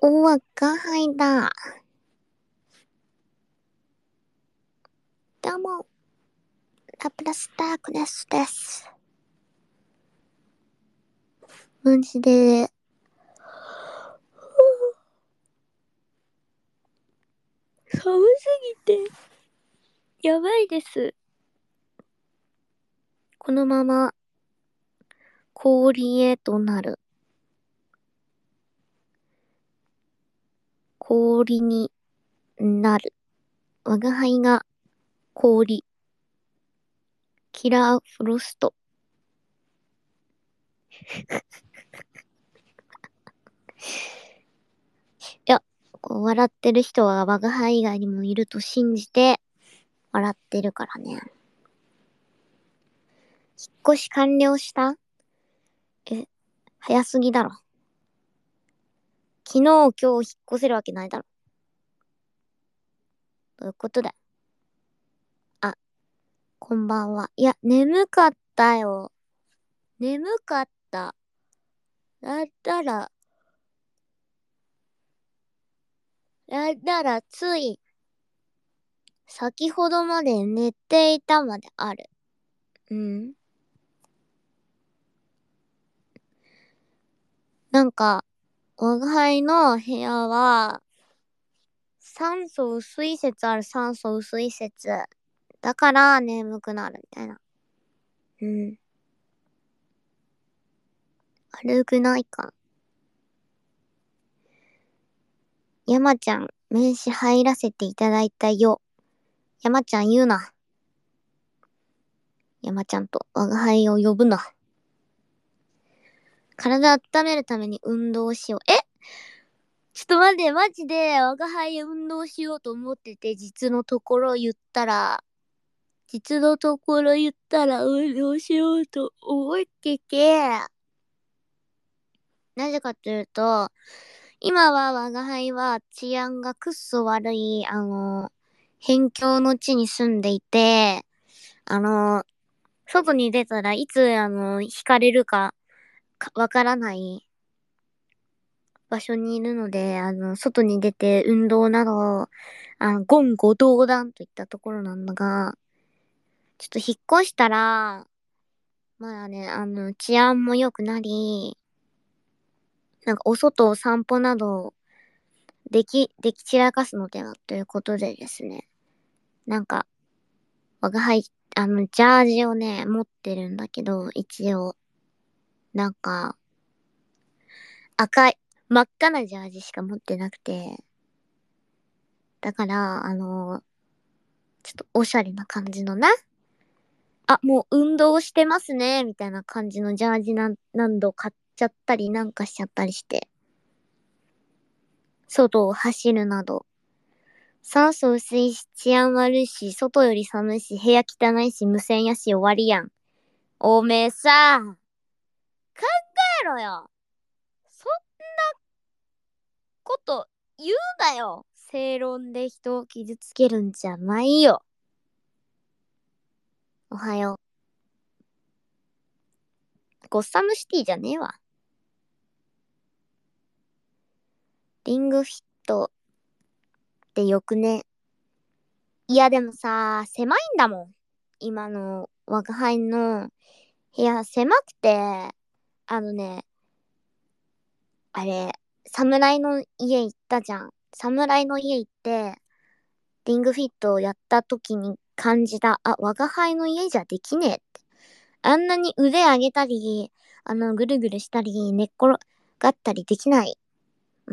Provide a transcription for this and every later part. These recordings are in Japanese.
おわがはいだ。どうも、ラプラスダークネスです。マジで、寒すぎて、やばいです。このまま、氷へとなる。氷になる。我が輩が氷。キラーフロスト。いや、笑ってる人は我が輩以外にもいると信じて、笑ってるからね。引っ越し完了した？早すぎだろ。昨日、今日引っ越せるわけないだろ。どういうことだよ。あ、こんばんは。いや、眠かったよ。眠かった。だったら、つい、先ほどまで寝ていたまである。うん。なんか、我が輩の部屋は、酸素薄い説ある酸素薄い説。だから眠くなるみたいな。うん。悪くないか。山ちゃん、名刺入らせていただいたよ。山ちゃん言うな。山ちゃんと我が輩を呼ぶな。体温めるために運動しよう。ちょっと待って、マジで我が輩運動しようと思ってて、実のところ言ったら運動しようと思ってて、なぜかというと、今は我が輩は治安がくっそ悪い、辺境の地に住んでいて、外に出たらいつ、惹かれるかわからない場所にいるので、外に出て運動など、言語道断といったところなんだが、ちょっと引っ越したら、まあね、治安も良くなり、なんかお外を散歩など、でき散らかすのではということでですね、なんか、我が輩、ジャージをね、持ってるんだけど、一応、なんか、赤い、真っ赤なジャージしか持ってなくて、だから、ちょっとおしゃれな感じのな。あ、もう運動してますね、みたいな感じのジャージ何度買っちゃったりなんかしちゃったりして、外を走るなど、酸素薄いし、治安悪いし、外より寒いし、部屋汚いし、無線やし、終わりやん。おめえさ、考えろよ。そんなこと言うなよ。正論で人を傷つけるんじゃないよ。おはよう。ゴッサムシティじゃねえわ。リングフィットってよくね。いやでもさ、狭いんだもん。今の我が輩の部屋狭くて、あのね、あれ、侍の家行ったじゃん。侍の家行って、リングフィットをやった時に感じた。あ、我が輩の家じゃできねえって。あんなに腕上げたり、ぐるぐるしたり、寝っ転がったりできない。うん。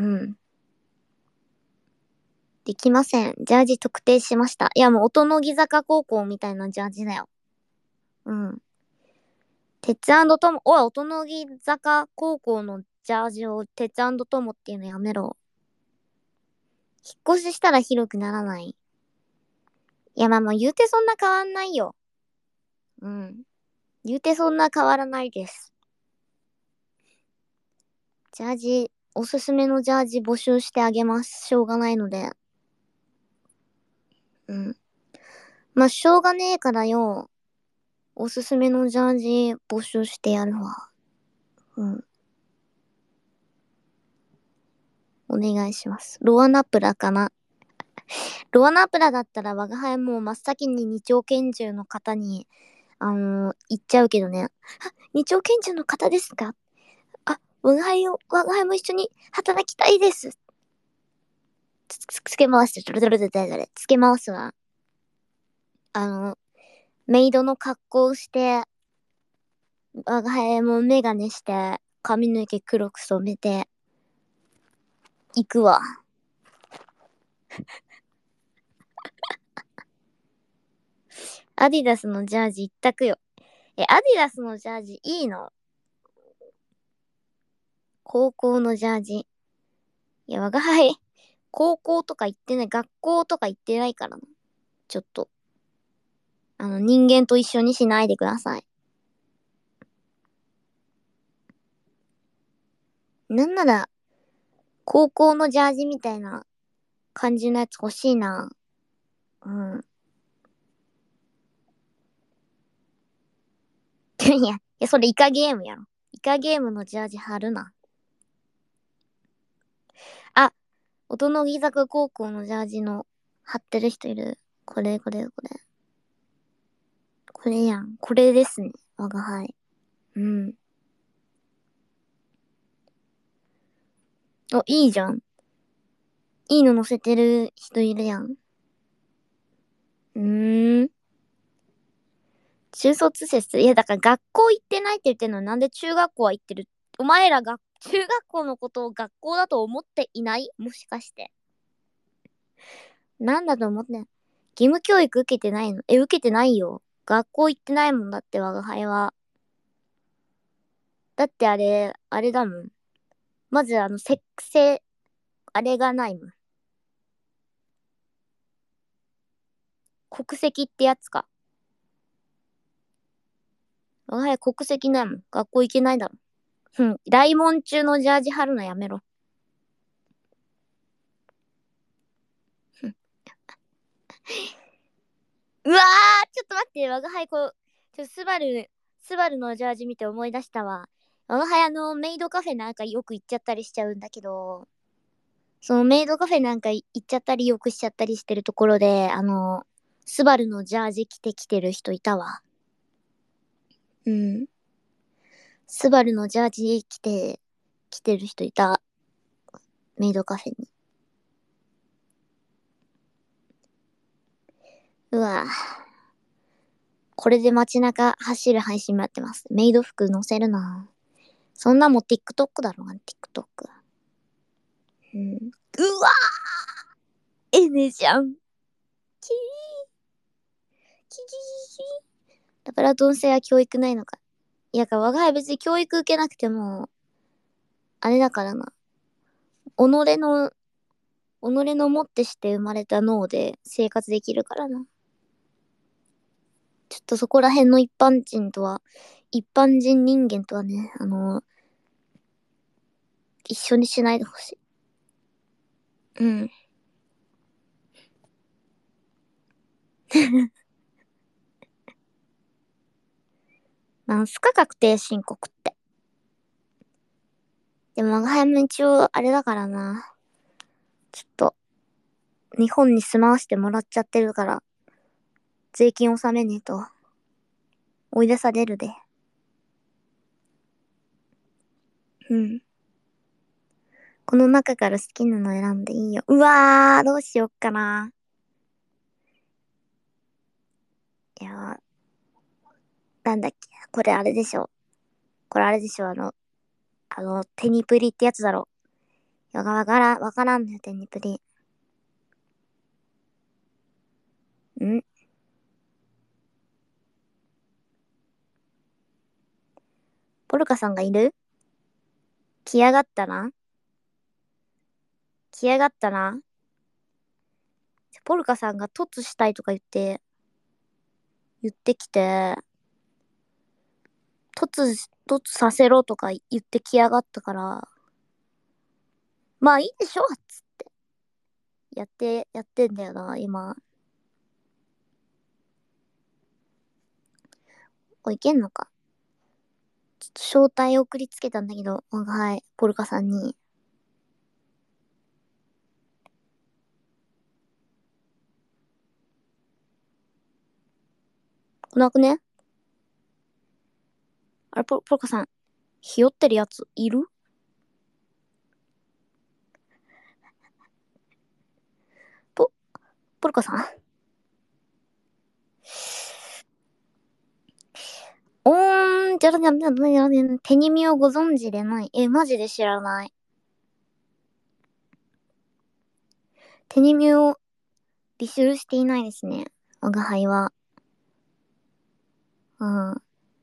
できません。ジャージ特定しました。いや、もう、音の木坂高校みたいなジャージだよ。うん。鉄トモ、おい、音の木坂高校のジャージを鉄トモっていうのやめろ。引っ越ししたら広くならない。いや、まあもう言うてそんな変わんないよ。うん。言うてそんな変わらないです。ジャージ、おすすめのジャージ募集してあげます。しょうがないので。うん。まあ、しょうがねえからよ。おすすめのジャージ募集してやるわ。うん。 お願いします。ロアナプラかな。ロアナプラだったら我が輩も真っ先に二丁拳銃の方に、言っちゃうけどね。二丁拳銃の方ですか？我が輩も一緒に働きたいです。つけ回して、つけ回すわ。メイドの格好をして、我が輩もメガネして、髪の毛黒く染めて、行くわ。アディダスのジャージ一択よ。アディダスのジャージいいの？高校のジャージ。いや、我が輩、高校とか行ってない、学校とか行ってないからな。ちょっと、人間と一緒にしないでください。なんなら、高校のジャージみたいな感じのやつ欲しいな。うん。いや、それイカゲームやろ。イカゲームのジャージ貼るな。あ、音の木坂高校のジャージの貼ってる人いる。これ。これやん。これですね。我が輩。うん。いいじゃん。いいの載せてる人いるやん。中卒説。いや、だから学校行ってないって言ってんのなんで中学校は行ってる？お前らが、中学校のことを学校だと思っていない？もしかして。なんだと思ってん？義務教育受けてないの？受けてないよ。学校行ってないもんだって、我が輩は。だってあれだもん。まずあれがないもん。国籍ってやつか。我が輩国籍ないもん。学校行けないだろ。うん。大門中のジャージ貼るのやめろ。うわー、ちょっと待って、我が輩スバルのジャージ見て思い出したわ。我が輩メイドカフェなんかよく行っちゃったりしちゃうんだけど、そのメイドカフェなんか行っちゃったりよくしちゃったりしてるところで、スバルのジャージ着てきてる人いたわ。うん。スバルのジャージ着てる人いた。メイドカフェに。うわぁ。これで街中走る配信もやってます。メイド服載せるな。そんなもん TikTok だろうが、TikTok。うん。うわー、エネじゃん。キキキキ。だからどうせは教育ないのか。いや、我が輩別に教育受けなくても、あれだからな。己の、己のもってして生まれた脳で生活できるからな。ちょっとそこら辺の一般人人間とはね、一緒にしないでほしい。うん。なんすか確定申告って。でも我が輩も一応あれだからな。ちょっと、日本に住まわしてもらっちゃってるから、税金納めねえと、追い出されるで。うん。この中から好きなの選んでいいよ。うわー、どうしよっかな。いやー、なんだっけ。これあれでしょ。これあれでしょ。テニプリってやつだろ。わからんねテニプリ。んポルカさんがいる？来やがったな。来やがったな。ポルカさんが突したいとか言ってきて、突させろとか言ってきやがったから、まあいいでしょっつってやってんだよな、今。いけんのか。ちょっと招待送りつけたんだけど、はい、ポルカさんに。 来なくね？あれ、ポルカさん、ひよってるやついる？ポルカさん。じゃらじゃらじゃらじゃら、手に身をご存知でない。マジで知らない。手に身を履修していないですね。我が輩は。うん。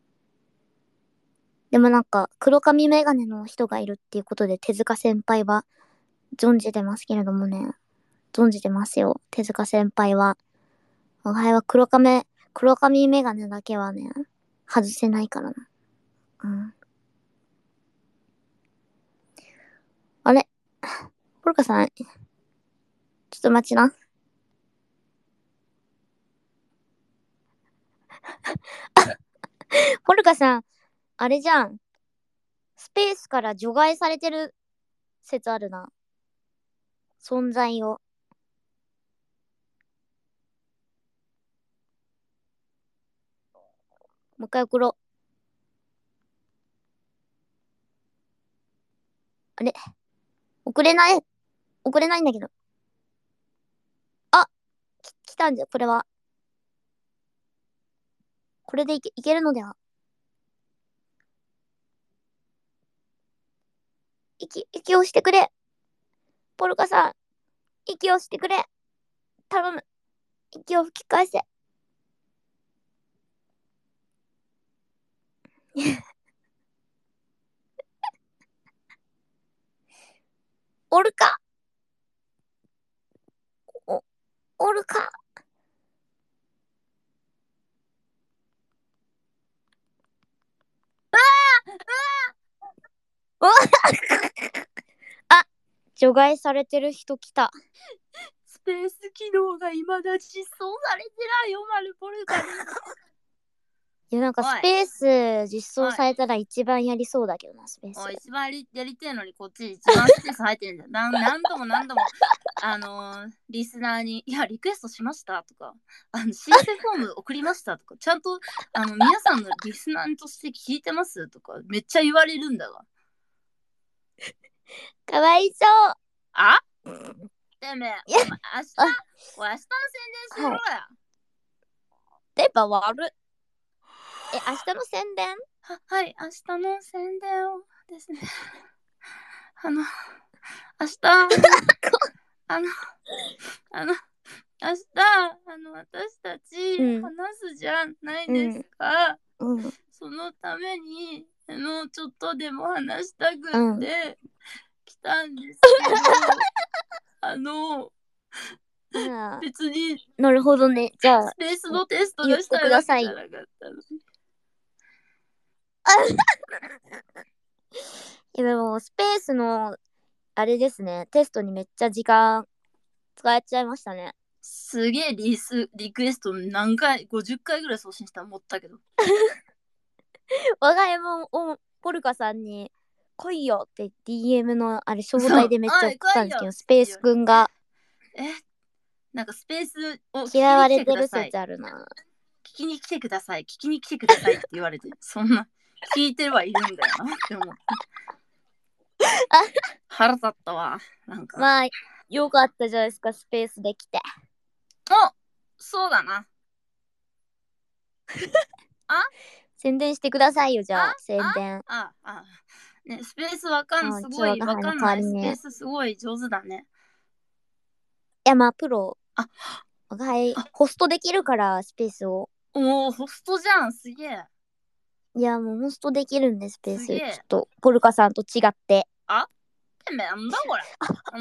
でもなんか、黒髪メガネの人がいるっていうことで、手塚先輩は存じてますけれどもね。存じてますよ。手塚先輩は。我が輩は黒髪メガネだけはね、外せないからな。うん。あれポルカさん、ちょっと待ちな。ポルカさん、あれじゃん。スペースから除外されてる説あるな。存在を。もう一回送ろう。あれ送れないんだけど。あ、来たんじゃ、これは。これでいけるのでは。息をしてくれ。ポルカさん、息をしてくれ。頼む。息を吹き返せ。おるかおるかうわあ、除外されてる人来た。 スペース機能が未だ実装されてないよ、マルポルカに。 いや、なんかスペース実装されたら一番やりそうだけどな、スペース。 おい、一番やりてえのにこっち一番スペース入ってるんだよ。何度もリスナーに、いや、リクエストしましたとか、申請フォーム送りましたとか、ちゃんと、皆さんのリスナーとして聞いてますとか、めっちゃ言われるんだが。 かわいそう。 あてめえ、お前、明日の宣伝しろや。 電波悪っ。明日の宣伝？ はい、明日の宣伝をですね。明日、明日、私たち話すじゃないですか。そのために、ちょっとでも話したくって来たんですけど、別に、 なるほどね。じゃあ、 スペースのテストがしたいわけじゃなかったの。 いやでも、スペースの、あれですね、テストにめっちゃ時間使っちゃいましたね。 すげえリクエスト何回、50回ぐらい送信したと思ったけど。 我が家もポルカさんに来いよって DM のあれ招待でめっちゃ送ったんですけど、スペースくんがなんかスペースを嫌われてる説あるな。 聞きに来てくださいって言われて、そんな聞いてはいるんだよなって思って。腹立ったわ。なんか。 まあ、よかったじゃないですか、スペースできて。 そうだな。 宣伝してくださいよ、じゃあ、宣伝。 ね、スペースわかんない。すごいわかんない。スペースすごい上手だね。 いや、まあ、プロ。ホストできるから、スペースを。 ホストじゃん、すげえ。 いや、もうホストできるんで、スペース。ちょっと、ポルカさんと違って。 てめえ、なんだこれ。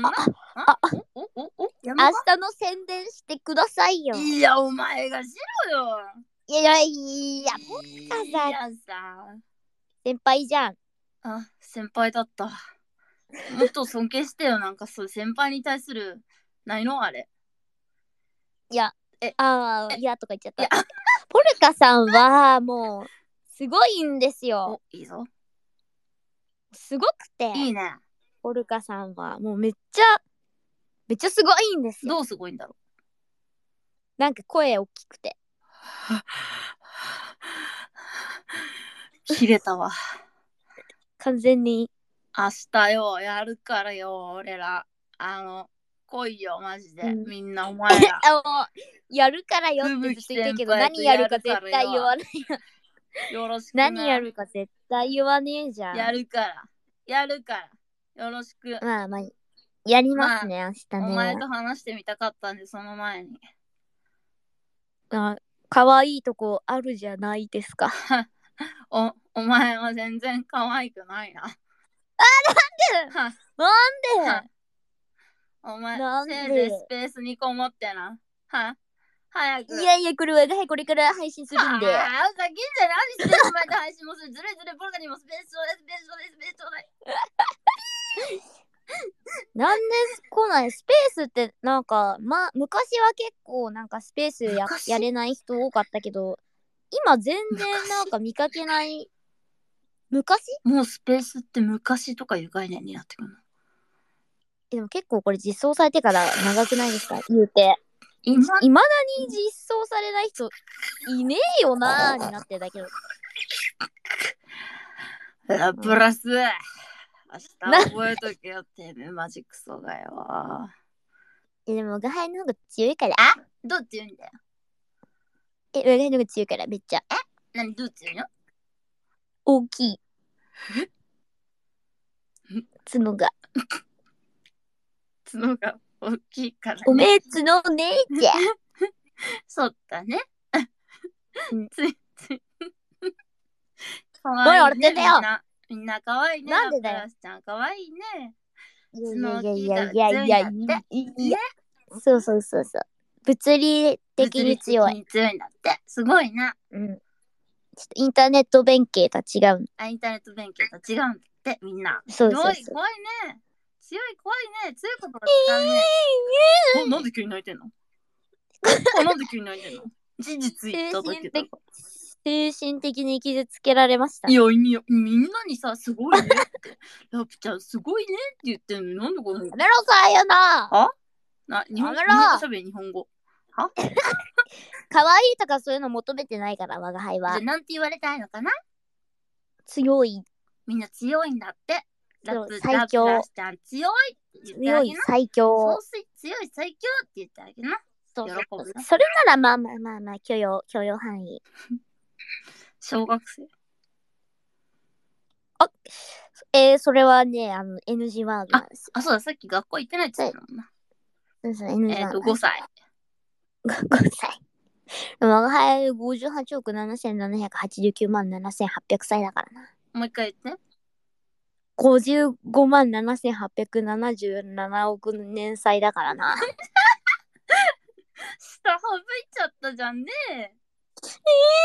明日の宣伝してくださいよ。 いや、お前がしろよ。 いや、ポルカさん。先輩じゃん。 先輩だった。もっと尊敬してよ、なんかそう、先輩に対する、ないのあれ。 いや、いやとか言っちゃった。ポルカさんは、もう、すごいんですよ。 いいぞ。 すごくて。 いいね。 ポルカさんは、もうめっちゃすごいんですよ。 どうすごいんだろう。 なんか声大きくて。 切れたわ。 完全に。 明日よ、やるからよ、俺ら。来いよ、マジで。みんなお前ら。 やるからよってずっと言ってるけど、何やるか絶対言わないよ。よろしくな。 何やるか絶対言わねえじゃん。 やるから。やるから。よろしく。 まあまあ、やりますね、明日ね。 お前と話してみたかったんで、その前に。 可愛いとこあるじゃないですか。 お前は全然可愛くないな。 なんでお前、せいぜいスペースにこもってな。早く。 いやいや、これから配信するんで。 現在何スペース前で配信もする。ずるいボルガにもスペースちょうだい、スペースちょうだい、スペースちょうだい。 なんで来ないスペースってなんか、昔は結構なんかスペースやれない人多かったけど、今全然なんか見かけない。昔もうスペースって昔とかいう概念になってくるの。 でも結構これ実装されてから長くないですか言うて。いまだに実装されない人いねえよなーになってるだけど。 プラス、明日覚えとけよってめマジクソがよ。 でも我輩の方が強いから。 どう強いんだよ。 我輩の方が強いからめっちゃ。 何どう強いの？ 大きい。角が。 角が大きいからね。 おめえ角ねえじゃ。 そうだね。つい。かわいいね、 みんなかわいいね。 なんでだよ。 ちゃんかわいいね。 いや。そう。物理的に強い。 強いんだって。すごいな。 ちょっとインターネット弁慶とは違う。 インターネット弁慶と違うんだって、みんな。 そう。 怖いね。強いことが使うね。なんで急に泣いてんの？なんで急に泣いてんの？事実言っただけだ。 精神的に傷つけられました。 いや、みんなにさ、すごいねって。ラプちゃん、すごいねって言ってんの。なんでこの。 やめろさよな。 日本語しゃべり、日本語。 可愛いとかそういうの求めてないから、我が輩は。 じゃあ、なんて言われたいのかな？ 強い。 みんな強いんだって。 最強。 ラプちゃん強いって言ってあげな。 最強。 強い最強って言ってあげな。 それならまあ許容範囲。 小学生。 それはね、NG ワードなんです。 そうだ、さっき学校行ってないって言ってたもんな。 NG ワード。 5歳。 5歳。我が輩58億7789万7800歳だからな。 もう一回言って。 55万7877億年歳だからな。 下省いちゃったじゃんね。 うる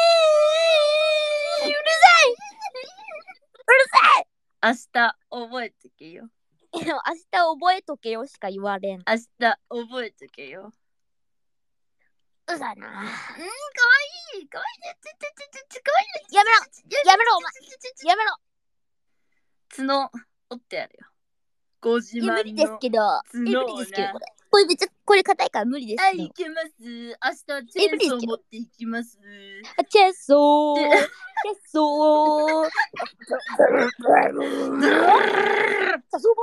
さい明日覚えとけよ。 明日覚えとけよしか言われん。 明日覚えとけよ。 うざな。 かわいい。かわいいね。かわいいね。 やめろお前。やめろ。 角折ってやるよ。50万の無理ですけど。無理ですけどこれ硬いから無理ですけど。 行けます。明日チェーンソー持っていきます。 チェーンソー。チャソ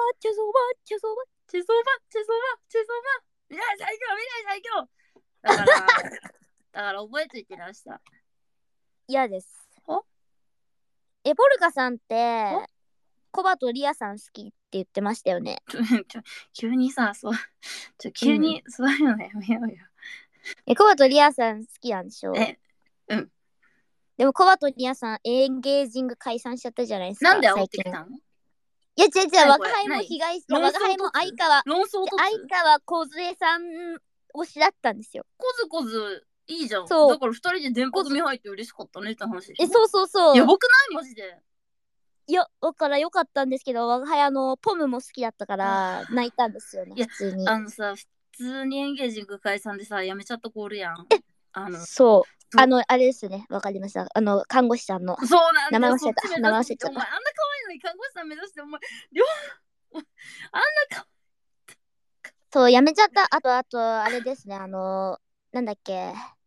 バ。 未来最強。だから覚えといてなした。 嫌です。ボルカさんってコバとリアさん好きって言ってましたよね。 急にさ、急にそういうのやめようよ。 コバとリアさん好きなんでしょ？ うん。 でもコバとリアさんエンゲージング解散しちゃったじゃないですか。 なんで煽ってきたの？ いや違う我が輩も被害者、我が輩も相川梢さん推しだったんですよ。 こずいいじゃん。だから2人で電波組入って嬉しかったねって話でしょ。 そう。 やばくないマジで。 いやだからよかったんですけど、我が輩ポムも好きだったから泣いたんですよね。普通に。 普通にエンゲージング解散でさ、やめちゃった子おるやん。 そう。あれですね、わかりました。看護師さんの。 そうなんだ。 名前忘れちゃった。 お前あんな可愛いのに看護師さん目指して、お前あんな可愛い。 そう、やめちゃった。あと、あれですね、なんだっけ、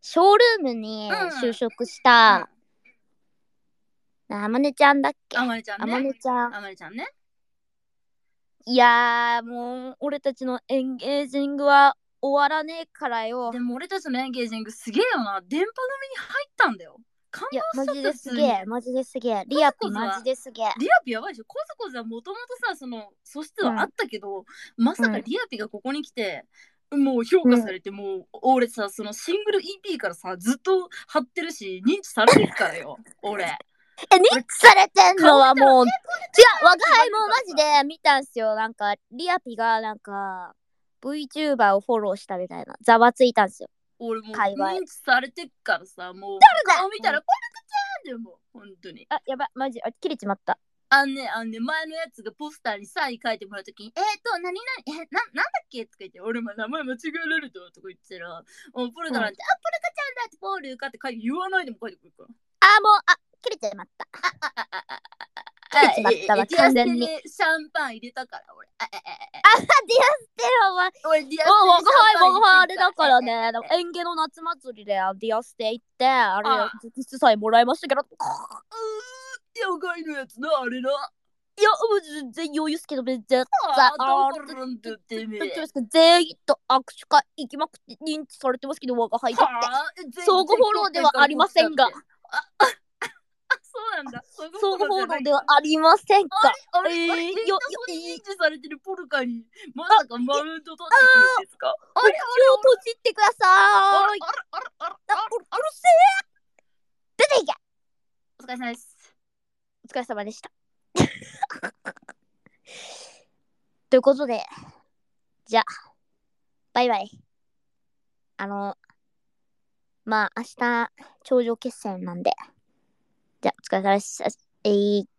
ショールームに就職した、あまねちゃんだっけ？ あまねちゃんね。 あまねちゃん。 あまねちゃんね。 いやー、もう、俺たちのエンゲージングは終わらねえからよ。 でも俺たちのエンゲージングすげえよな。電波組に入ったんだよ。感いや、 動しちゃった。 マジですげえ、マジですげえ。リアピマジですげえ。 リアピやばいでしょ。コズコズはもともとさ、その素質はあったけど、まさかリアピがここに来て、もう評価されて、もう俺さ、そのシングル EP からさ、ずっと張ってるし、認知されてるからよ、俺。 認知されてんのはもう、違う、我が輩もマジで見たんすよ。なんか、リアピがなんか、VTuber をフォローしたみたいな、ざわついたんすよ。 俺もう認知されてっからさ、もう、顔見たら、これかちゃんでも、本当に。 あ、やば、マジ、切れちまった。 あんね、前のやつがポスターにサイン書いてもらうときに、何々、なんだっけとか言って、俺も名前間違えられたとか言ってたら、ポルカなんて、ポルカちゃんだってポールかって言わないでも書いてくるから。 切れちまった。切れちまったわ、完全に。 シャンパン入れたから、俺。 ディアステお前。我が輩あれだからね、園芸の夏祭りでディアステ行って、あれ、実際もらいましたけど。 妖怪のやつな、あれな。 いや、全然余裕っすけど、全然。全員と握手会行きまくって認知されてますけど、我が輩だって。相互フォローではありませんが。 そうなんだ。 相互フォローではありませんか。 認知されてるポルカに、まさかマウント取ってくるんですか？ 口を閉じてください。うるせえ。出ていけ。 お疲れ様です。 お疲れ様でした。ということで、じゃあ、バイバイ。まあ、明日、頂上決戦なんで。じゃあ、お疲れ様です。